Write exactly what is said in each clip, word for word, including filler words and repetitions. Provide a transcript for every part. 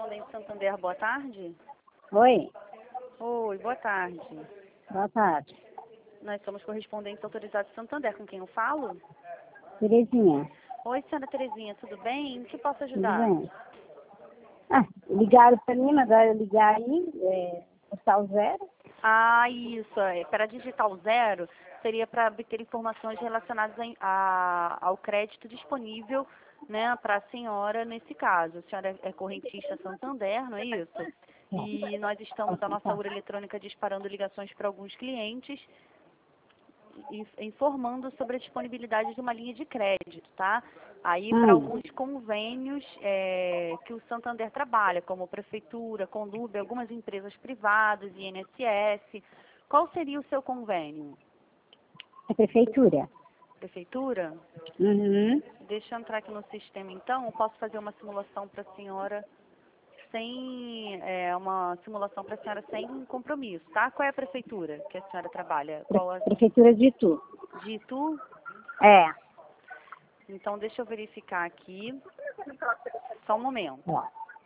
Correspondente Santander, boa tarde. Oi, Oi, boa tarde. boa tarde. Nós somos correspondentes autorizados de Santander, com quem eu falo? Terezinha, Oi, senhora Terezinha, tudo bem? Em que posso tudo ajudar? bem? Ah, ligaram para mim, mandaram ligar aí, é, postal zero. Ah, isso. É, para digital zero, seria para obter informações relacionadas a, a- ao crédito disponível, né, para a senhora nesse caso. A senhora é correntista Santander, não é isso? E nós estamos, a nossa urna eletrônica, disparando ligações para alguns clientes, in- informando sobre a disponibilidade de uma linha de crédito, tá? Aí para Hum, alguns convênios é, que o Santander trabalha, como Prefeitura, Conlurb, algumas empresas privadas, I N S S. Qual seria o seu convênio? é prefeitura. Prefeitura? Uhum. Deixa eu entrar aqui no sistema então, eu posso fazer uma simulação para a senhora sem, é, uma simulação para a senhora sem compromisso, tá? Qual é a prefeitura que a senhora trabalha? Pre- Qual a prefeitura de Itu. de Itu? É. Então, deixa eu verificar aqui. Só um momento. Ó.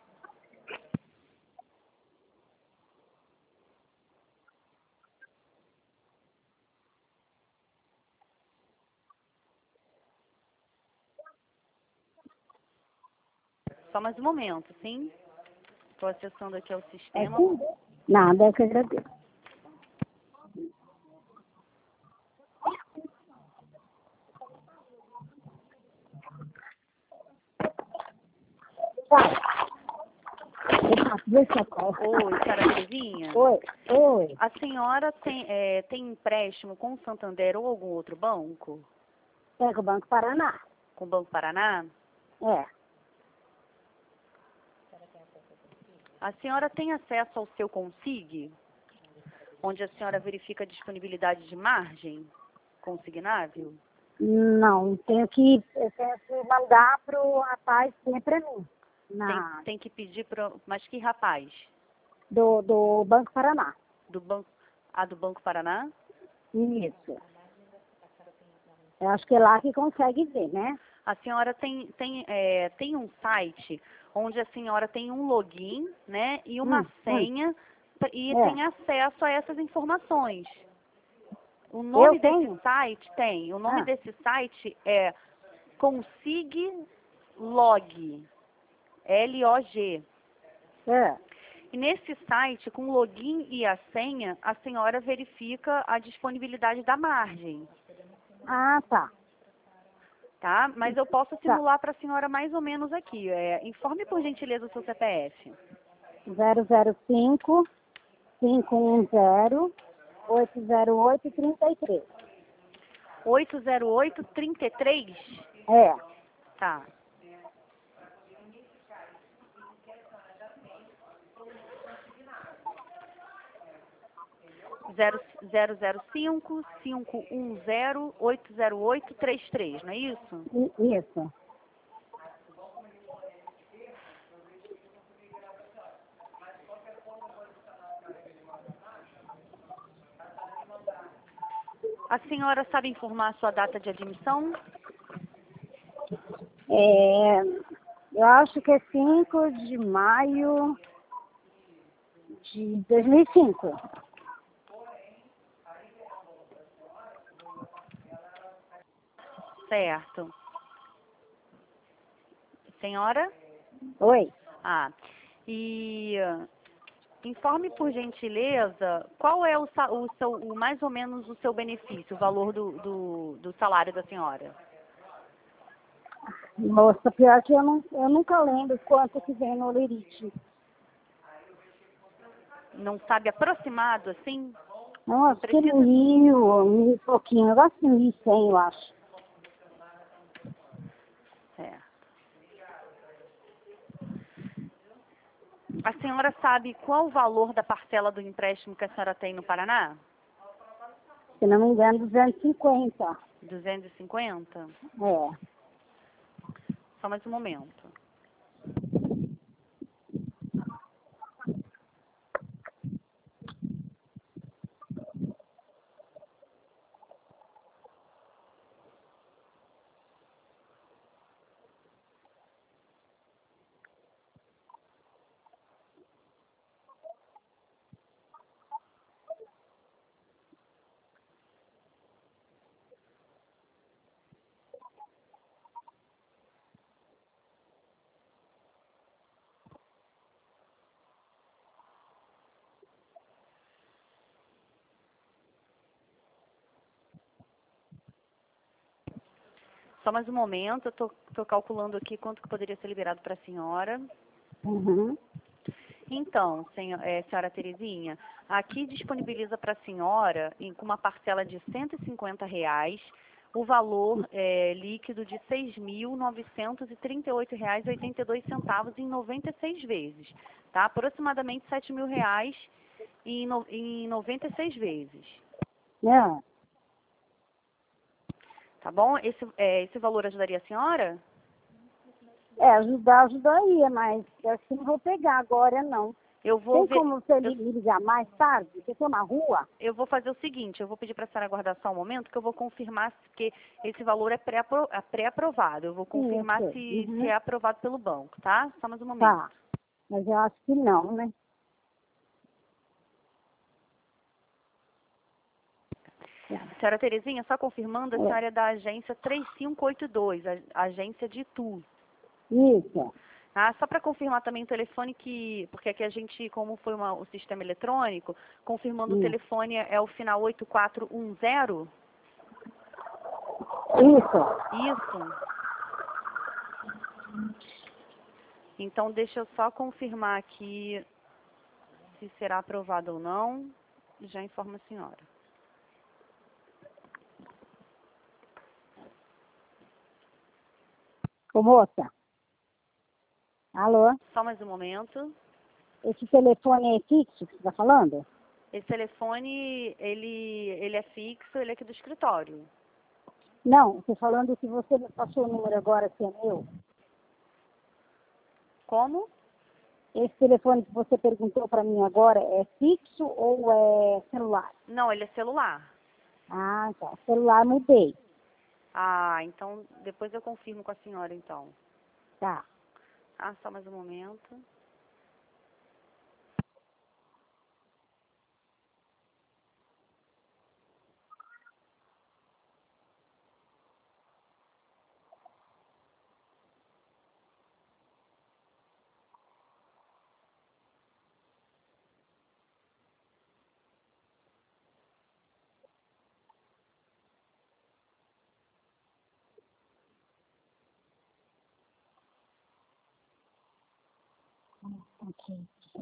Só mais um momento, sim? Estou acessando aqui ao É sistema. sim? Nada, eu que agradeço. Opa, dois sacolas. Oi, senhora Terezinha. Oi, oi. A senhora tem, é, tem empréstimo com o Santander ou algum outro banco? Pega o Banco Paraná. Com o Banco Paraná? É. A senhora tem acesso ao seu Consig? Onde a senhora verifica a disponibilidade de margem consignável? Não, tenho que, eu tenho que mandar pro rapaz que é para mim. Tem, Na, tem que pedir para... Mas que rapaz? do, do Banco Paraná. Do banco... Ah, do Banco Paraná? Isso. Eu acho que é lá que consegue ver, né? A senhora tem, tem, é, tem um site onde a senhora tem um login, né, e uma Hum, hum, senha pra- e é. tem acesso a essas informações. O Eu nome desse tenho? site tem, o nome Ah, desse site é Consig Log, L O G. é. E nesse site, com o login e a senha, a senhora verifica a disponibilidade da margem, Ah, tá. tá? Mas eu posso Tá. simular para a senhora mais ou menos aqui. É, informe por gentileza o seu C P F. zero zero cinco, cinco um zero, oito zero oito, trinta e três. oito zero oito, trinta e três? É. Tá. zero zero zero cinco, cinco um zero, oito zero oito, três três, não é isso? I- Isso. A senhora sabe informar a sua data de admissão? É, eu acho que é cinco de maio de dois mil e cinco. Certo. Senhora? Oi. Ah, e ah, informe por gentileza qual é o, sa- o seu, o mais ou menos o seu benefício, o valor do, do, do salário da senhora. Moça, pior que eu, não, eu nunca lembro quanto que vem no Lerite. Não sabe aproximado assim? Não, acho que Precisa. mil, mil e pouquinho. Eu gosto de mil e cem, eu acho. É. A senhora sabe qual o valor da parcela do empréstimo que a senhora tem no Paraná? Se não me engano, duzentos e cinquenta. duzentos e cinquenta? É. Só mais um momento. Só mais um momento, eu tô, tô calculando aqui quanto que poderia ser liberado para a senhora. Uhum. Então, senho- é, senhora Terezinha, aqui disponibiliza para a senhora, em- com uma parcela de cento e cinquenta reais, o valor é, líquido de seis mil novecentos e trinta e oito reais e oitenta e dois centavos em noventa e seis vezes, tá? Aproximadamente sete mil reais em, no- em noventa e seis vezes, Não. tá bom? Esse, é, esse valor ajudaria a senhora? É, ajudar, ajudaria, mas assim não vou pegar agora, não. Eu vou Tem ver, como você eu, me me ligar mais tarde? Porque eu estou na rua. eu vou fazer o seguinte, eu vou pedir para a senhora aguardar só um momento, que eu vou confirmar se- que esse valor é pré-apro- é pré-aprovado. Eu vou Sim, eu confirmar sei. se, se Uhum. é aprovado pelo banco, tá? Só mais um momento. Tá. Mas eu acho que não, né? Senhora Terezinha, só confirmando, a É. senhora é da agência três cinco oito dois, a, a agência de Itu. Isso. Ah, só para confirmar também o telefone que, porque aqui a gente, como foi uma- o sistema eletrônico, confirmando o Isso. telefone é o final oito quatro um zero? Isso. Isso. Então, deixa eu só confirmar aqui se será aprovado ou não. Já informo a senhora. Ô, moça. Alô? Só mais um momento. Esse telefone é fixo que você está falando? Esse telefone, ele, ele é fixo, ele é aqui do escritório. Não, estou falando que você me passou o número agora, que é meu. Como? Esse telefone que você perguntou para mim agora é fixo ou é celular? Não, ele é celular. Ah, tá. Celular mudei. Ah, então depois eu confirmo com a senhora, então. Tá. Ah, só mais um momento. Ok.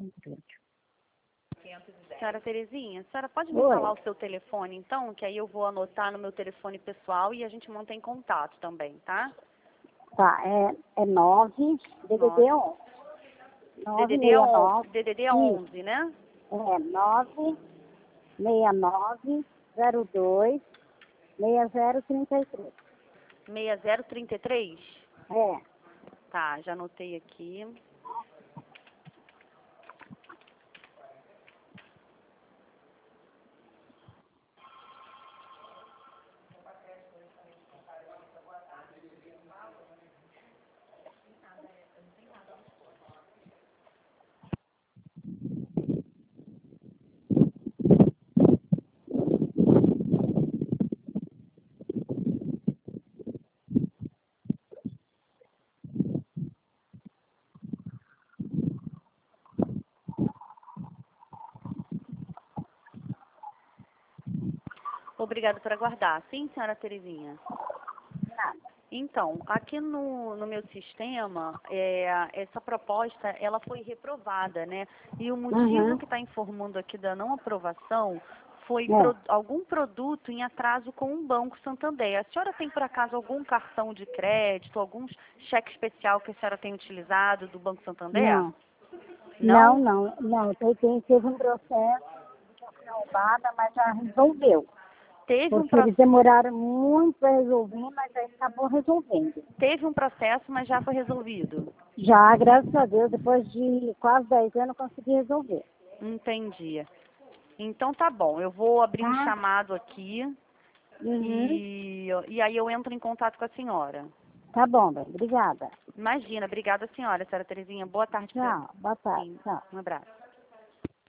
Senhora Terezinha, a senhora pode me Oi. falar o seu telefone, então? Que aí eu vou anotar no meu telefone pessoal e a gente mantém contato também, tá? Tá, é, é nove, D D D onze. D D D onze, nove seis nove. D D D Isso. onze, né? É nove seis nove zero dois seis zero três três. seis zero três três? É. Tá, já anotei aqui. Obrigada por aguardar. Sim, senhora Terezinha? Então, aqui no, no meu sistema, é, essa proposta, ela foi reprovada, né? E o motivo Uhum. que está informando aqui da não aprovação foi É. pro- algum produto em atraso com o Banco Santander. A senhora tem, por acaso, algum cartão de crédito, algum cheque especial que a senhora tem utilizado do Banco Santander? Não. Não, Não? não, não. Tem, tem, teve um processo de roubada, mas já resolveu. Teve um, Porque pro- eles demoraram muito para resolver, mas aí acabou resolvendo. teve um processo, mas já foi resolvido. Já, graças a Deus, depois de quase dez anos, eu consegui resolver. Entendi. Então tá bom, eu vou abrir um Tá? chamado aqui Uhum. e, e aí eu entro em contato com a senhora. Tá bom, bem. Obrigada. Imagina, obrigada senhora, senhora Terezinha. Boa tarde para Tchau. Boa tarde. sim, Tchau. um abraço.